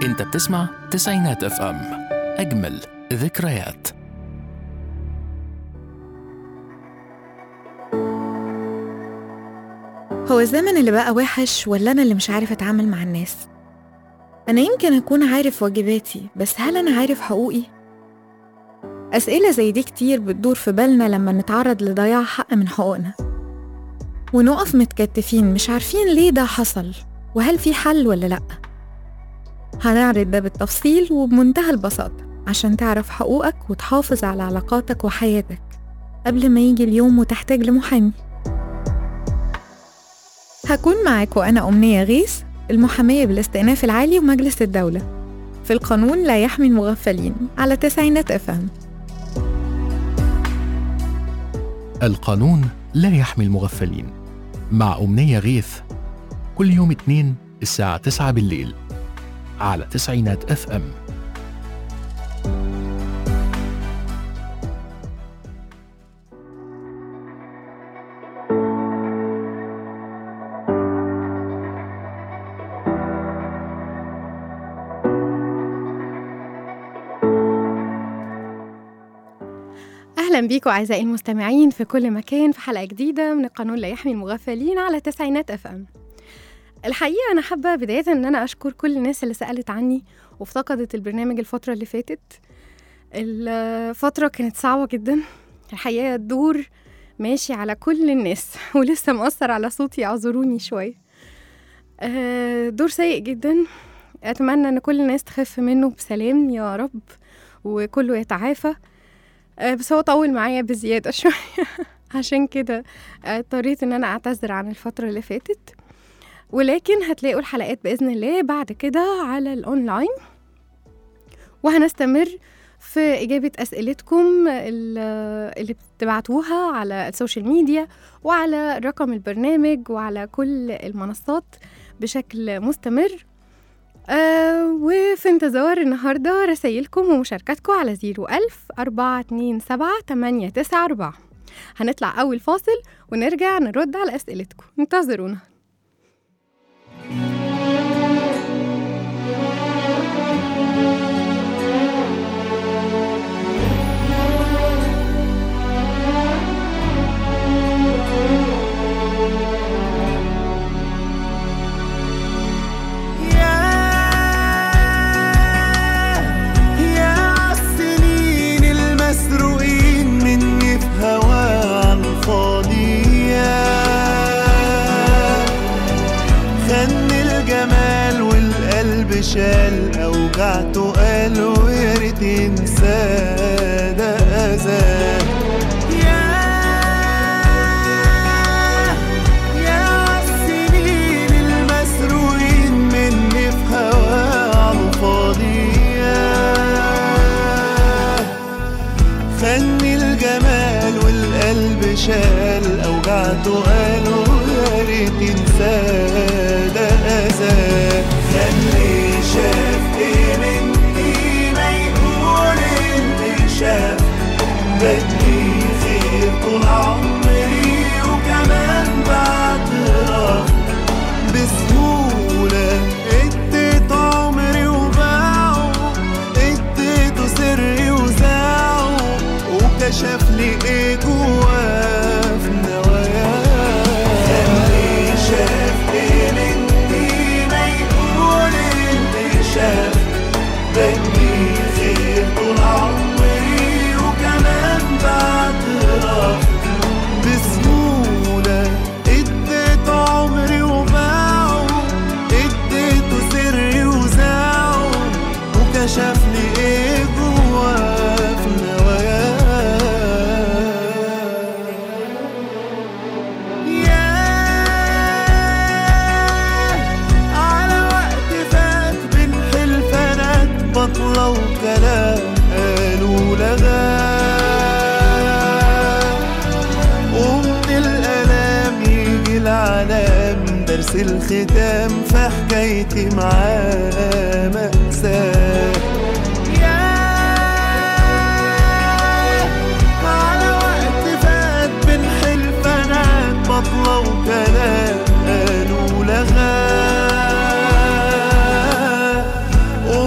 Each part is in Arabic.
انت بتسمع تسعينات اف ام، اجمل ذكريات. هو الزمن اللي بقى وحش ولا أنا اللي مش عارف أتعامل مع الناس؟ أنا يمكن أكون عارف واجباتي، بس هل أنا عارف حقوقي؟ أسئلة زي دي كتير بتدور في بالنا لما نتعرض لضياع حق من حقوقنا، ونقف متكتفين مش عارفين ليه ده حصل وهل في حل ولا لأ. هنعرض ده بالتفصيل وبمنتهى البساطة عشان تعرف حقوقك وتحافظ على علاقاتك وحياتك قبل ما يجي اليوم وتحتاج لمحامي. هكون معاك وأنا أمنية غيث، المحامية بالاستئناف العالي ومجلس الدولة، في القانون لا يحمي المغفلين على تسعينات اف ام. القانون لا يحمي المغفلين مع أمنية غيث، كل يوم اثنين الساعة 9 بالليل على تسعينات اف ام. أهلا بيكم أعزائي المستمعين في كل مكان في حلقة جديدة من القانون لا يحمي المغفلين على تسعينات اف ام. الحقيقة أنا حابة بداية أن أنا أشكر كل الناس اللي سألت عني وافتقدت البرنامج الفترة اللي فاتت. الفترة كانت صعبة جدا الحقيقة، الدور ماشي على كل الناس ولسه مؤثر على صوتي، اعذروني شوية. دور سيء جدا، أتمنى أن كل الناس تخف منه بسلام يا رب وكله يتعافى. بس هو طول معايا بزيادة شوية عشان كده اضطريت ان انا اعتذر عن الفترة اللي فاتت، ولكن هتلاقوا الحلقات بإذن الله بعد كده على الأونلاين، وهنستمر في إجابة أسئلتكم اللي بتبعتوها على السوشيال ميديا وعلى رقم البرنامج وعلى كل المنصات بشكل مستمر. وفي انتظار النهاردة رسائلكم ومشاركاتكم على 010427894. هنطلع أول فاصل ونرجع نرد على أسئلتكم، انتظرونا. شال أوجعته قال ويا ريت ينسى ده أذى. يا السنين المسروقين مني في هواه عالفاضي، خني الجمال والقلب شال أوجعته قال ويا ريت ينسى ده أذى. خلي شاف ايه مني ما يقول اللي شاف، بدي خير طول عمري وكمان بعترف بسهولة. اديت عمري وباعه، اديته سري وزاعه، وكشف لي ايه جواه في نواياه. خلي شاف ايه مني ما يقول اللي شاف، بدي خير طول عمري وكمان بعترف بسهولة. اديت عمري وباعه، اديته سري وزاعه، وكشف لي ايه جواه في نواياه. بطلة وكلام قالوا لغا، ومن الألام يجي العلام، درس الختام في حكايتي معاه مأساة. على وقت فات بين حلفانات بطلة وكلام قالوا لغا،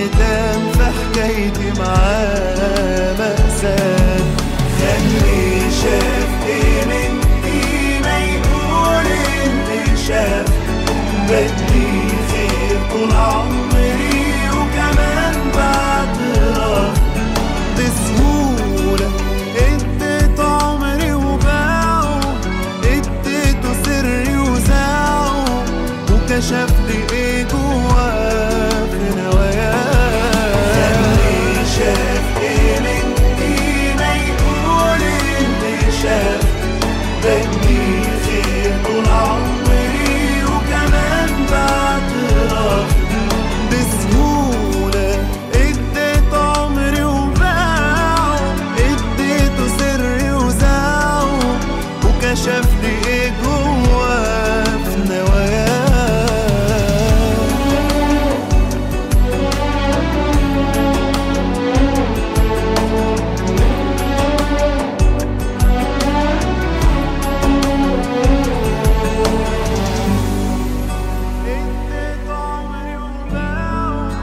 الختام في حكايتي معاه مأساة. خلي شاف ايه مني ما يقول اللي شاف، بدي خير طول عمري وكمان بعترف بسهولة. اديت عمري وباعه، اديته سري وزاعه، وكشف لي ايه جواه في نواياه. خلي شاف ايه مني ما يقول اللي شاف، بدي خير طول عمري وكمان بعترف بسهولة. اديت عمري وباعه، اديته سري وزاعه، وكشف لي ايه جواه في نواياه. اديت عمري وباعه.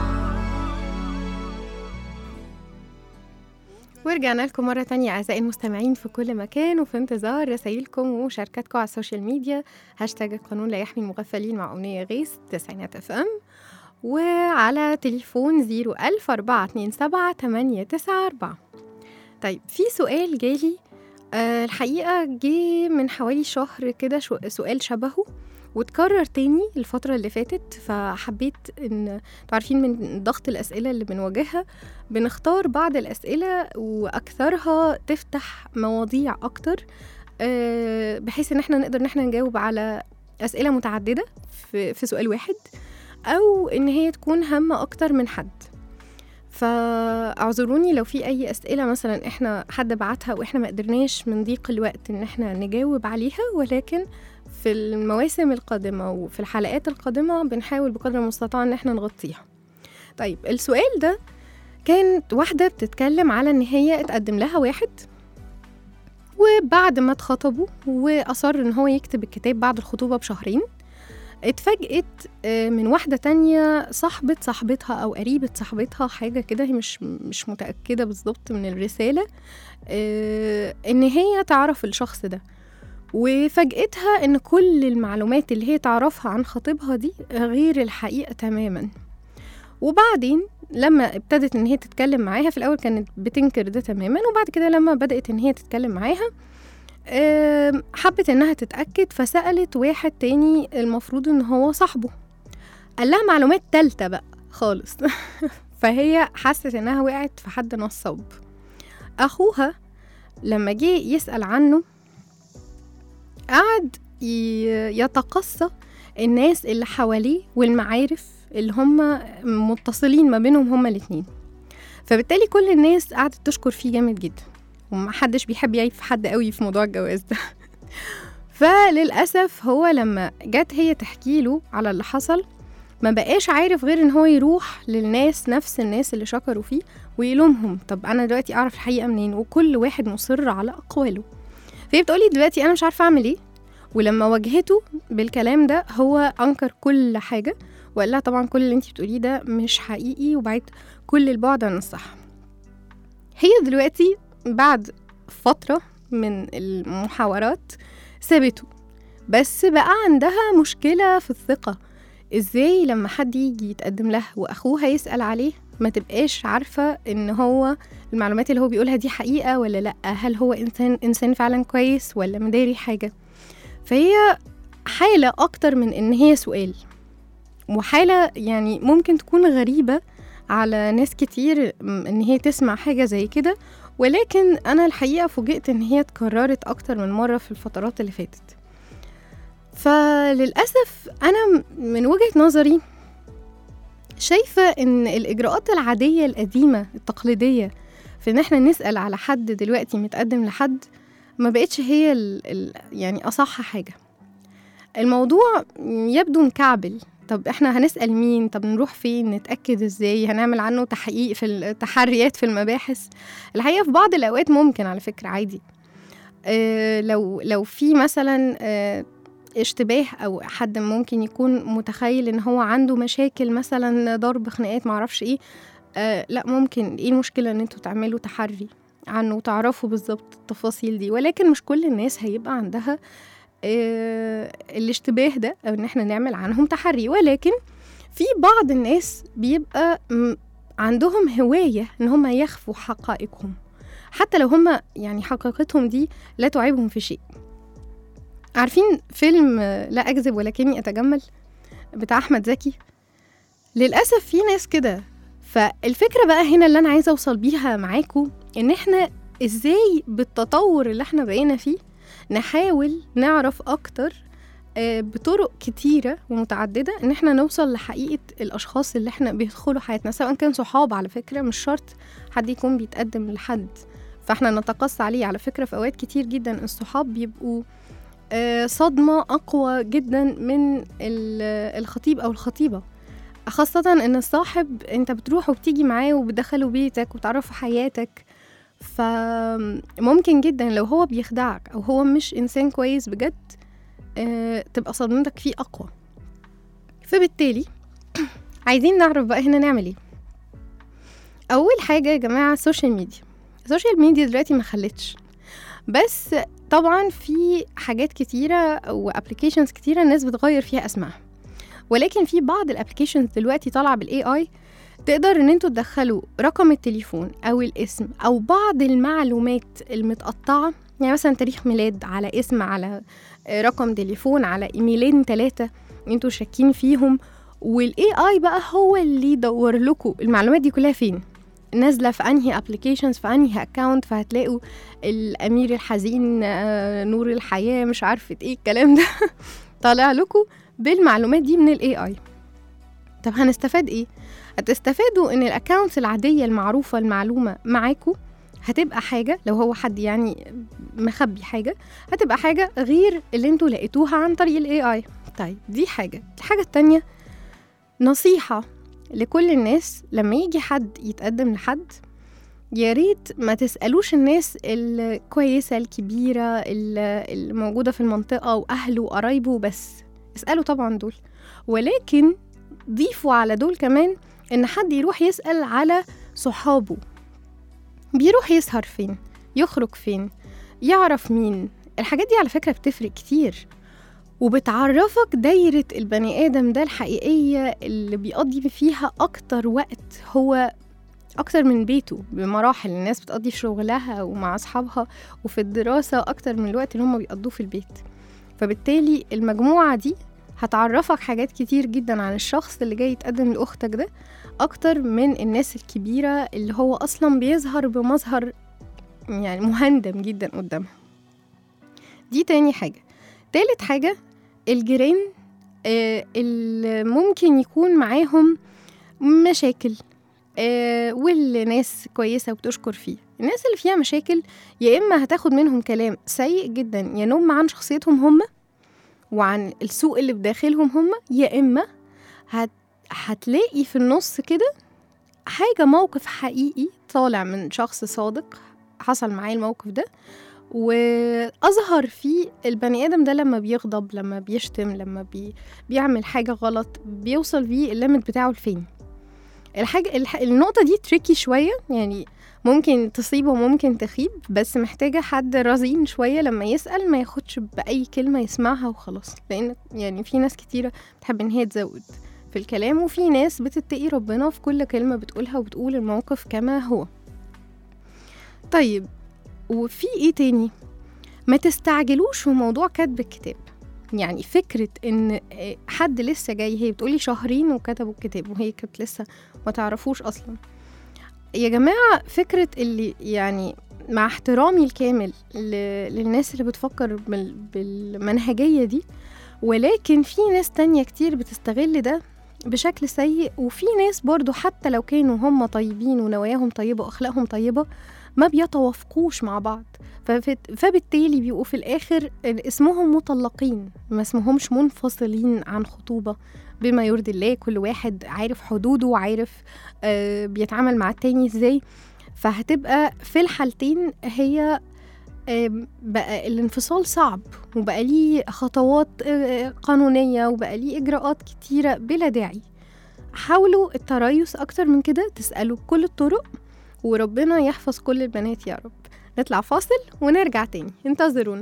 ورجعنا لكم مرة تانية أعزائي المستمعين في كل مكان، وفي انتظار رسائلكم ومشاركاتكم على السوشيال ميديا. هاشتاج القانون لا يحمي المغفلين مع أمنية غيث 90 FM، وعلى تليفون 01427 طيب في سؤال جالي الحقيقة جه من حوالي شهر كده، سؤال شبهه وتكرر تاني الفترة اللي فاتت، فحبيت ان تعرفين من ضغط الأسئلة اللي بنواجهها بنختار بعض الأسئلة وأكثرها تفتح مواضيع أكتر، بحيث ان احنا نقدر ان احنا نجاوب على أسئلة متعددة في سؤال واحد، أو ان هي تكون هامة أكتر من حد. فاعذروني لو في أي أسئلة مثلا احنا حد بعتها وإحنا ما قدرناش من ضيق الوقت ان احنا نجاوب عليها، ولكن في المواسم القادمة وفي الحلقات القادمة بنحاول بقدر المستطاع ان احنا نغطيها. طيب السؤال ده كانت واحدة بتتكلم على ان هي اتقدم لها واحد، وبعد ما اتخطبوا وأصر ان هو يكتب الكتاب بعد الخطوبة بشهرين، اتفاجئت من واحدة تانية صاحبتها أو قريبة صاحبتها، حاجة كده هي مش متأكدة بالضبط من الرسالة، إن هي تعرف الشخص ده، وفاجئتها إن كل المعلومات اللي هي تعرفها عن خطيبها دي غير الحقيقة تماما. وبعدين لما ابتدت إن هي تتكلم معاها، في الأول كانت بتنكر ده تماما، وبعد كده لما بدأت إن هي تتكلم معاها حبت إنها تتأكد، فسألت واحد تاني المفروض إن هو صاحبه، قال لها معلومات تالتة بقى خالص. فهي حست إنها وقعت في حد نصاب. أخوها لما جه يسأل عنه قعد يتقصى الناس اللي حواليه والمعارف اللي هم متصلين ما بينهم هم الاتنين، فبالتالي كل الناس قعدت تشكر فيه جامد جدا، ومحدش بيحب يعيب في حد قوي في موضوع الجواز ده. فللأسف هو لما جت هي تحكي له على اللي حصل ما بقاش عارف غير ان هو يروح للناس، نفس الناس اللي شكروا فيه، ويلومهم طب انا دلوقتي اعرف الحقيقة منين، وكل واحد مصر على اقواله. فهي بتقولي دلوقتي انا مش عارفة اعمل ايه، ولما واجهته بالكلام ده هو انكر كل حاجة وقال لها طبعا كل اللي انتي بتقوليه ده مش حقيقي، وبعد كل البعد عن الصح. هي دلوقتي بعد فترة من المحاورات سابته، بس بقى عندها مشكلة في الثقة. ازاي لما حد يجي يتقدم لها واخوها يسأل عليه ما تبقاش عارفة ان هو المعلومات اللي هو بيقولها دي حقيقة ولا لأ، هل هو انسان فعلا كويس ولا مداري حاجة. فهي حالة اكتر من ان هي سؤال، وحالة يعني ممكن تكون غريبة على ناس كتير ان هي تسمع حاجة زي كده، ولكن أنا الحقيقة فوجئت إن هي اتكررت أكتر من مرة في الفترات اللي فاتت. فللأسف أنا من وجهة نظري شايفة إن الإجراءات العادية القديمة التقليدية في إن احنا نسأل على حد دلوقتي متقدم لحد ما بقتش هي يعني أصح حاجة. الموضوع يبدو مكعبل، طب احنا هنسأل مين، طب نروح فين، نتأكد ازاي، هنعمل عنه تحقيق في التحريات في المباحث. الحقيقة في بعض الأوقات ممكن على فكرة عادي، لو في مثلا اشتباه أو حد ممكن يكون متخيل إن هو عنده مشاكل مثلا ضرب خناقات معرفش إيه، لا ممكن إيه المشكلة إن انتوا تعملوا تحري عنه وتعرفوا بالظبط التفاصيل دي، ولكن مش كل الناس هيبقى عندها الاشتباه ده أو إن احنا نعمل عنهم تحري. ولكن في بعض الناس بيبقى عندهم هواية إن هم يخفوا حقائقهم، حتى لو هم يعني حقيقتهم دي لا تعيبهم في شيء. عارفين فيلم لا أكذب ولكني أتجمل بتاع أحمد زكي؟ للأسف في ناس كده. فالفكرة بقى هنا اللي أنا عايزة أوصل بيها معاكم إن إحنا إزاي بالتطور اللي إحنا بقينا فيه نحاول نعرف أكتر بطرق كتيرة ومتعددة إن إحنا نوصل لحقيقة الأشخاص اللي إحنا بيدخلوا حياتنا، سواء كان صحاب. على فكرة مش شرط حد يكون بيتقدم لحد فإحنا نتقص عليه. على فكرة في أوقات كتير جدا الصحاب بيبقوا صدمة أقوى جدا من الخطيب أو الخطيبة، خاصة إن الصاحب أنت بتروح وبتيجي معاه وبتدخله بيتك وتعرفه حياتك، فممكن جدا لو هو بيخدعك أو هو مش إنسان كويس بجد تبقى صدمتك فيه أقوى. فبالتالي عايزين نعرف بقى هنا نعمل إيه. أول حاجة يا جماعة السوشيال ميديا دلوقتي ما خلتش، بس طبعا في حاجات كتيرة وابليكيشنز كتيرة الناس بتغير فيها اسمها، ولكن في بعض الابليكيشنز دلوقتي طالعة بالاي تقدر ان انتوا تدخلوا رقم التليفون او الاسم او بعض المعلومات المتقطعة، يعني مثلا تاريخ ميلاد على اسم على رقم تليفون على ايميلين 3 انتوا شاكين فيهم، والاي بقى هو اللي يدور لكم المعلومات دي كلها فين نازلة في أنهي ابليكيشنز في أنهي أكاونت. فهتلاقوا الأمير الحزين نور الحياة مش عارفة إيه الكلام ده طالع لكم بالمعلومات دي من الاي. طب هنستفاد إيه؟ هتستفادوا إن الأكاونتس العادية المعروفة المعلومة معاكم هتبقى حاجة، لو هو حد يعني مخبي حاجة هتبقى حاجة غير اللي انتوا لقيتوها عن طريق الاي. طيب دي حاجة. الحاجة التانية نصيحة لكل الناس، لما يجي حد يتقدم لحد يا ريت ما تسألوش الناس الكويسة الكبيرة الموجودة في المنطقة وأهله وقرايبه بس، اسألوا طبعا دول، ولكن ضيفوا على دول كمان إن حد يروح يسأل على صحابه، بيروح يسهر فين، يخرج فين، يعرف مين. الحاجات دي على فكرة بتفرق كتير وبتعرفك دايرة البني آدم ده الحقيقية اللي بيقضي فيها أكتر وقت، هو أكتر من بيته بمراحل. الناس بتقضي في شغلها ومع أصحابها وفي الدراسة أكتر من الوقت اللي هم بيقضوه في البيت. فبالتالي المجموعة دي هتعرفك حاجات كتير جدا عن الشخص اللي جاي يتقدم لأختك ده أكتر من الناس الكبيرة اللي هو أصلا بيظهر بمظهر يعني مهندم جدا قدامها. دي تاني حاجة. تالت حاجة الجيران اللي ممكن يكون معاهم مشاكل واللي ناس كويسة وبتشكر فيه. الناس اللي فيها مشاكل يا إما هتاخد منهم كلام سيء جدا ينم عن شخصيتهم هم وعن السوء اللي بداخلهم هم، يا إما هتلاقي في النص كده حاجة موقف حقيقي طالع من شخص صادق حصل معاه الموقف ده وأظهر فيه البني آدم ده لما بيغضب، لما بيشتم، لما بيعمل حاجة غلط، بيوصل بيه الليمت بتاعه لفين. النقطة دي تريكي شوية، يعني ممكن تصيب وممكن تخيب، بس محتاجة حد رزين شوية لما يسأل ما ياخدش بأي كلمة يسمعها وخلاص، لأن يعني في ناس كتيرة بتحب إن هي تزود في الكلام، وفي ناس بتتقي ربنا في كل كلمة بتقولها وبتقول الموقف كما هو. طيب وفي ايه تاني؟ ما تستعجلوش في موضوع كتب الكتاب. يعني فكرة ان حد لسه جاي، هي بتقولي شهرين وكتبوا الكتاب وهي كانت لسه ما تعرفوش اصلا. يا جماعة فكرة اللي يعني مع احترامي الكامل للناس اللي بتفكر بالمنهجية دي، ولكن في ناس تانية كتير بتستغل ده بشكل سيء، وفي ناس برضو حتى لو كانوا هم طيبين ونواياهم طيبة وأخلاقهم طيبة ما بيتوافقوش مع بعض، فبالتالي بيبقوا في الآخر اسمهم مطلقين، ما اسمهمش منفصلين عن خطوبة بما يرضي الله. كل واحد عارف حدوده وعارف بيتعامل مع التاني ازاي. فهتبقى في الحالتين هي بقى الانفصال صعب، وبقى ليه خطوات قانونية، وبقى ليه إجراءات كتيرة بلا داعي. حاولوا التريث أكتر من كده، تسألوا بكل الطرق، وربنا يحفظ كل البنات يا رب. نطلع فاصل ونرجع تاني، انتظرونا.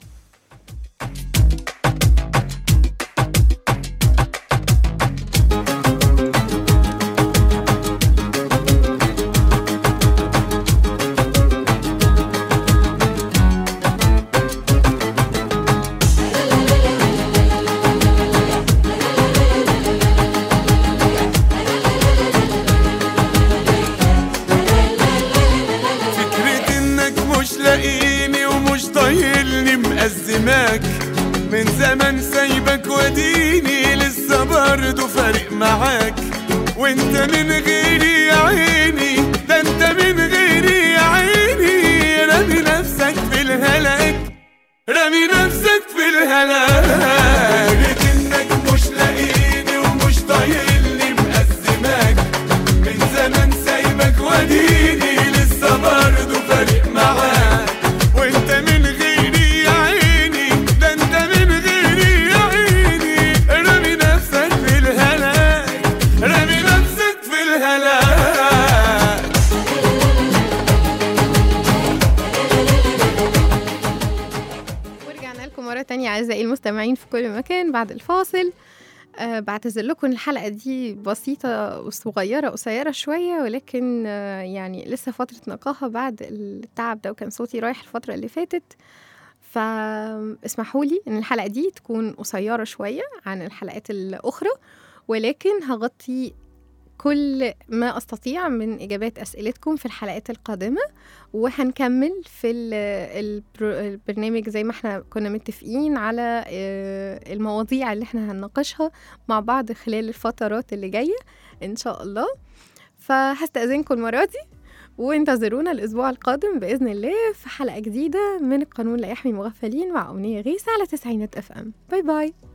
مأزماك من زمن سايبك وديني لسه برضه فارق معاك، وانت من غيري يا عيني، ده انت من غيري يا عيني، رامي نفسك في الهلاك، رامي نفسك في الهلاك. انك مش لاقيني ومش طايلني مأزماك، من زمن سايبك وديني لسه برضه فارق معاك، وانت من غيري يا عيني، ده انت من غيري يا عيني، رامي نفسك في الهلاك، رامي نفسك في الهلاك. ورجعنا لكم مرة تانية أعزائي المستمعين في كل مكان بعد الفاصل. بعتذر لكم الحلقة دي بسيطة وصغيرة قصيرة شوية، ولكن يعني لسه فترة نقاهة بعد التعب ده، وكان صوتي رايح الفترة اللي فاتت، فاسمحوا لي ان الحلقة دي تكون قصيرة شوية عن الحلقات الأخرى، ولكن هغطي كل ما أستطيع من إجابات أسئلتكم في الحلقات القادمة، وهنكمل في البرنامج زي ما احنا كنا متفقين على المواضيع اللي احنا هنناقشها مع بعض خلال الفترات اللي جاية إن شاء الله. فهستأذنكم المرة دي، وانتظرونا الأسبوع القادم بإذن الله في حلقة جديدة من القانون لا يحمي المغفلين مع أمنية غيث على 90 FM. باي باي.